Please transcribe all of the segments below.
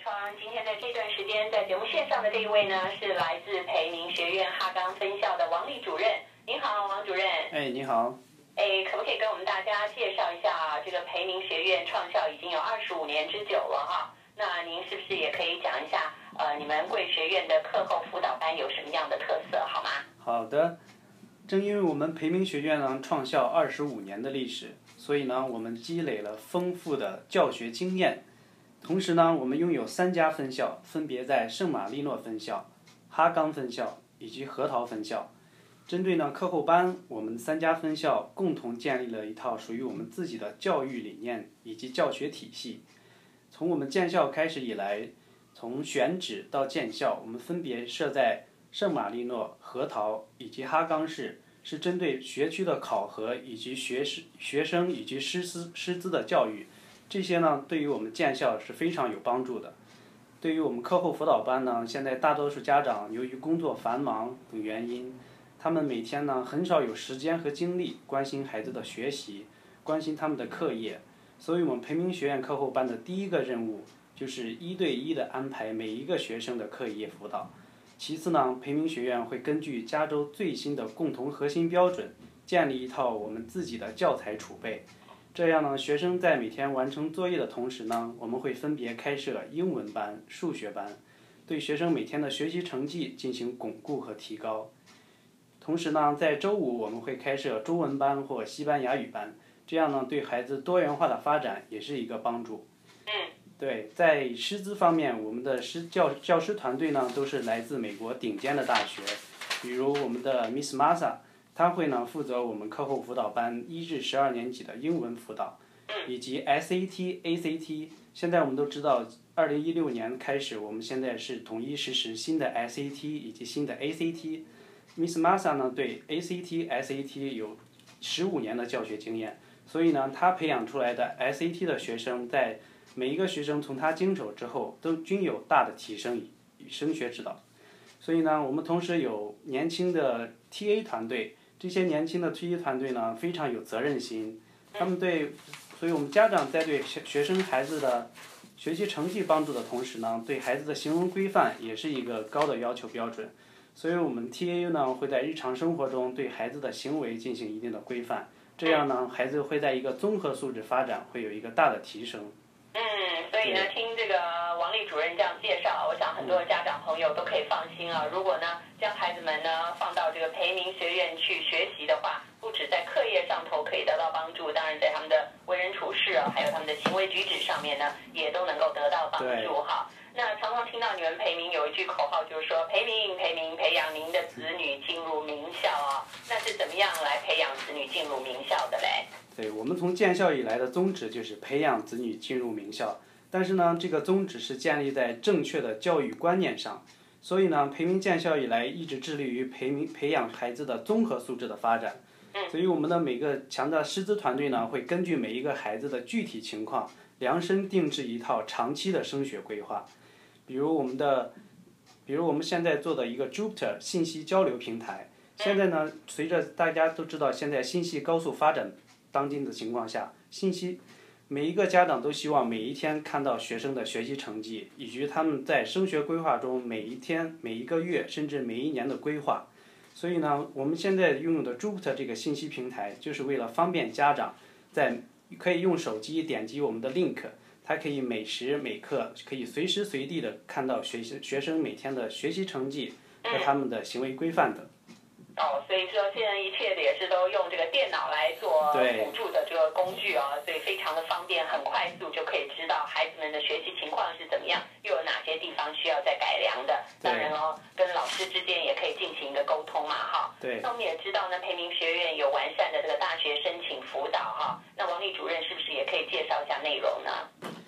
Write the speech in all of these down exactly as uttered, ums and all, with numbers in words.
床。今天在这段时间，在节目线上的这一位呢，是来自培明学院哈冈分校的王丽主任。您好，王主任。 哎，你好。 哎，可不可以跟我们大家介绍一下啊？这个培明学院创校已经有二十五年之久了哈。那您是不是也可以讲一下，呃，你们贵学院的课后辅导班有什么样的特色，好吗？ 好的。正因为我们培明学院呢创校二十五年的历史，所以呢，我们积累了丰富的教学经验。同时呢，我们拥有三家分校，分别在圣马力诺分校、哈冈分校以及核桃分校。针对呢课后班，我们三家分校共同建立了一套属于我们自己的教育理念以及教学体系。从我们建校开始以来，从选址到建校，我们分别设在圣马力诺、核桃以及哈冈市，是针对学区的考核以及学师学生以及师资师资的教育。这些呢，对于我们建校是非常有帮助的。对于我们课后辅导班呢，现在大多数家长由于工作繁忙等原因，他们每天呢很少有时间和精力关心孩子的学习，关心他们的课业。所以我们培明学院课后班的第一个任务就是一对一的安排每一个学生的课业辅导。其次呢，培明学院会根据加州最新的共同核心标准，建立一套我们自己的教材储备。这样呢，学生在每天完成作业的同时呢，我们会分别开设英文班、数学班，对学生每天的学习成绩进行巩固和提高。同时呢，在周五我们会开设中文班或西班牙语班，这样呢，对孩子多元化的发展也是一个帮助。对，在师资方面，我们的师教教师团队呢都是来自美国顶尖的大学，比如我们的 Miss Masa， 她会呢负责我们课后辅导班一至十二年级的英文辅导，以及 S A T、A C T。现在我们都知道，二零一六年开始，我们现在是统一实施新的 S A T 以及新的 A C T。Miss Masa 呢对 A C T、S A T 有十五年的教学经验，所以呢，她培养出来的 S A T 的学生在每一个学生从他经手之后，都均有大的提升与升学指导。所以呢，我们同时有年轻的 T A 团队，这些年轻的 T A 团队呢非常有责任心，他们对，所以我们家长在对学生孩子的学习成绩帮助的同时呢，对孩子的行为规范也是一个高的要求标准。所以我们 T A 呢会在日常生活中对孩子的行为进行一定的规范，这样呢，孩子会在一个综合素质发展会有一个大的提升。 嗯，所以呢，听这个王丽主任这样介绍，我想很多家长朋友都可以放心啊。如果呢，将孩子们呢放到这个培明学院去学习的话，不止在课业上头可以得到帮助，当然在他们的为人处事啊，还有他们的行为举止上面呢，也都能够得到帮助哈。那常常听到你们培明有一句口号，就是说培明培明培养您的子女进入名校啊。那是怎么样来培养子女进入名校的嘞？ 对，我们从建校以来的宗旨就是培养子女进入名校，但是呢，这个宗旨是建立在正确的教育观念上，所以呢，培明建校以来一直致力于培明培养孩子的综合素质的发展。所以我们的每个强大师资团队呢，会根据每一个孩子的具体情况，量身定制一套长期的升学规划。比如我们的，比如我们现在做的一个 Jupiter 信息交流平台，现在呢，随着大家都知道现在信息高速发展当今的情况下，信息每一个家长都希望每一天看到学生的学习成绩，以及他们在升学规划中每一天、每一个月甚至每一年的规划。所以呢，我们现在拥有的 Jupiter 这个信息平台，就是为了方便家长在可以用手机点击我们的 link， 它可以每时每刻可以随时随地的看到学习学生每天的学习成绩和他们的行为规范等。 哦，所以说现在一切的也是都用这个电脑来做辅助的这个工具啊，所以非常的方便，很快速就可以知道孩子们的学习情况是怎么样，又有哪些地方需要再改良的。当然哦，跟老师之间也可以进行一个沟通嘛，哈。 对。 那我们也知道呢，培明学院有完善的这个大学申请辅导哈，那王丽主任是不是也可以介绍一下内容呢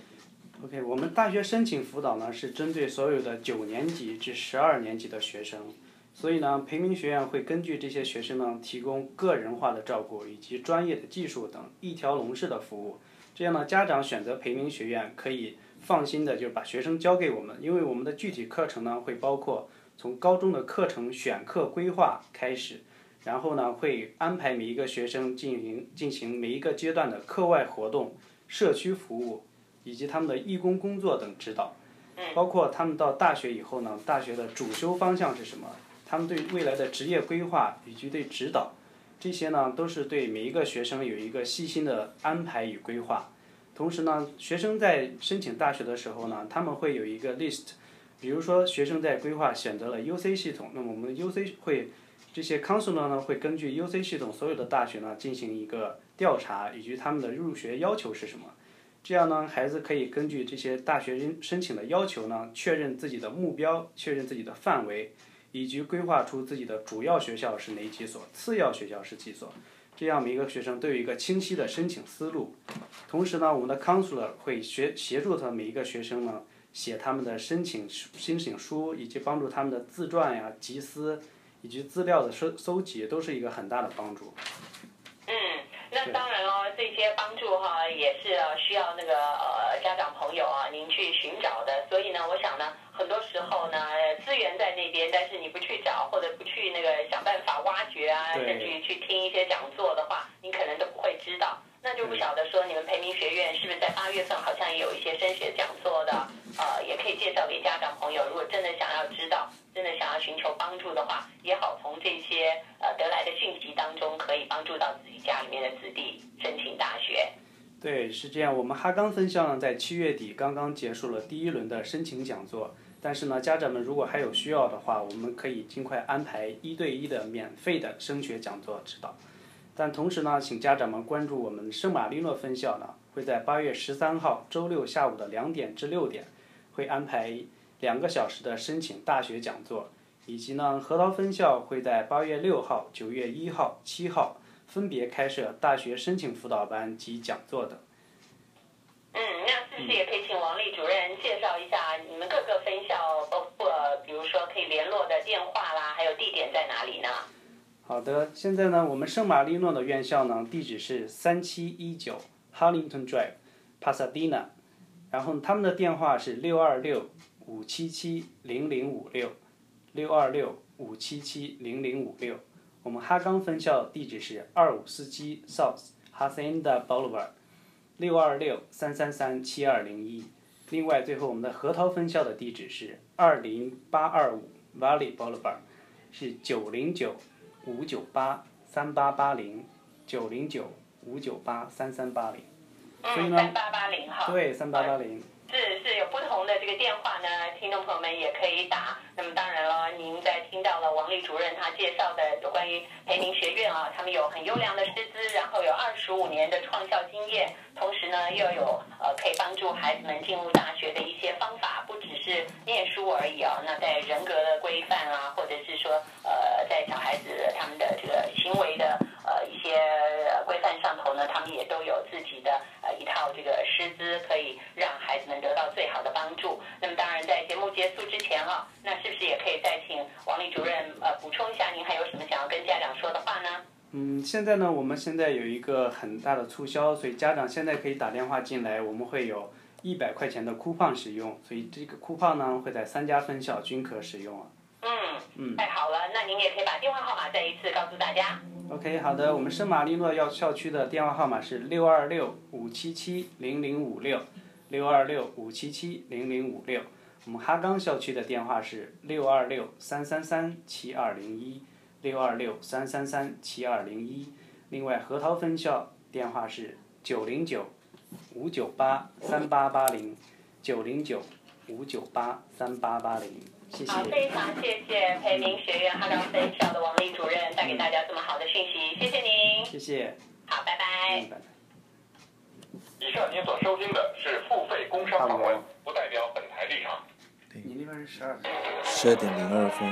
？OK， 我们大学申请辅导呢是针对所有的九年级至十二年级的学生。所以呢，培明学院会根据这些学生呢，提供个人化的照顾以及专业的技术等一条龙式的服务。这样呢，家长选择培明学院可以放心的就把学生交给我们，因为我们的具体课程呢会包括从高中的课程选课规划开始，然后呢会安排每一个学生进行进行每一个阶段的课外活动、社区服务以及他们的义工工作等指导。 包括他们到大学以后呢，大学的主修方向是什么？他们对未来的职业规划以及对指导，这些呢都是对每一个学生有一个细心的安排与规划。同时呢，学生在申请大学的时候呢，他们会有一个 list， 比如说学生在规划选择了 U C 系统，那么我们 U C 会这些 counselor 呢会根据 U C 系统所有的大学呢进行一个调查，以及他们的入学要求是什么。这样呢，孩子可以根据这些大学申请的要求呢，确认自己的目标，确认自己的范围，以及规划出自己的主要学校是哪几所，次要学校是几所。这样每一个学生都有一个清晰的申请思路。同时呢，我们的 counselor 会学协助他每一个学生呢写他们的申请申请书，以及帮助他们的自传呀、集思以及资料的收搜集，都是一个很大的帮助。 嗯，那当然哦，这些帮助哈也是需要那个呃家长朋友啊您去寻找的。所以呢，我想呢，很多时候呢资源在那边，但是你不去找或者不去那个想办法挖掘啊，甚至于去听一些讲座的话，你可能都不会知道。那就不晓得说你们培明学院是不是在八月份好像也有一些升学讲座的，呃，也可以介绍给家长朋友。如果真的想要知道，真的想要寻求帮助的话，也好从这些呃得来的讯息当中，可以帮助到自己家里面的子弟申请大学。 对，是这样。我们哈冈分校呢，在七月底刚刚结束了第一轮的申请讲座，但是呢，家长们如果还有需要的话，我们可以尽快安排一对一的免费的升学讲座指导。但同时呢，请家长们关注我们圣马力诺分校呢，会在八月十三号周六下午的两点至六点，会安排两个小时的申请大学讲座，以及呢，核桃分校会在八月六号、九月一号、七号分别开设大学申请辅导班及讲座的。 嗯，那是不是也可以请王丽主任介绍一下你们各个分校，包括比如说可以联络的电话啦，还有地点在哪里呢？ 好的，现在呢，我们圣马力诺的院校呢，地址是三七一九 Harlington Drive，Pasadena， 然后他们的电话是六二六五七七零零五六，六二六五七七零零五六。我们哈冈分校地址是二五四七 South Hacienda Boulevard， 六二六三三三七二零一。另外，最后我们的核桃分校的地址是二零八二五 Valley Boulevard， 是九零九五九八三八八零，九零九五九八三三八零。所以呢， 三八八零哈。 对，三八八零。 是是有不同的这个电话呢，听众朋友们也可以打。那么当然了，您在听到了王丽主任他介绍的有关于培明学院啊，他们有很优良的师资，然后有二十五年的创校经验，同时呢又有呃可以帮助孩子们进入大学的一些方法，不只是念书而已啊。那在人格的规范啊，或者是说呃在小孩子他们的这个行为的呃一些规范上头呢，他们也都有自己的呃一套这个师资，可以让孩子们得到最好的帮助。那么当然在节目结束之前啊，那是不是也可以再请王丽主任呃补充一下，您还有什么想要跟家长说的话呢？ 嗯，现在呢，我们现在有一个很大的促销，所以家长现在可以打电话进来，我们会有一百块钱的coupon使用，所以这个coupon呢会在三家分校均可使用啊。 嗯嗯，太好了，那您也可以把电话号码再一次告诉大家。 OK， 好的，我们圣马力诺校校区的电话号码是六二六五七七零零五六，六二六五七七零零五六。我们哈冈校区的电话是六二六三三三七二零一，六二六三三三七二零一。另外，核桃分校电话是九零九五九八三八八零，九零九五九八三八八零。谢谢。 好，非常谢谢培明学院哈冈分校的王丽主任带给大家这么好的讯息，谢谢您。 谢谢。 好，拜拜。 嗯，拜拜。 以上您所收听的是付费工商访问，不代表本台立场。 你那边是十二点。 十二点零二分。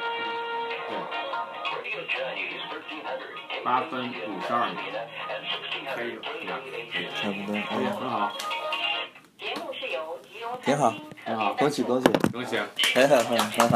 八分五十二秒，可以了， 差不多， 可以，很好。 节目是由吉荣挺好， 挺好， 恭喜恭喜， 恭喜。 很好很好很好。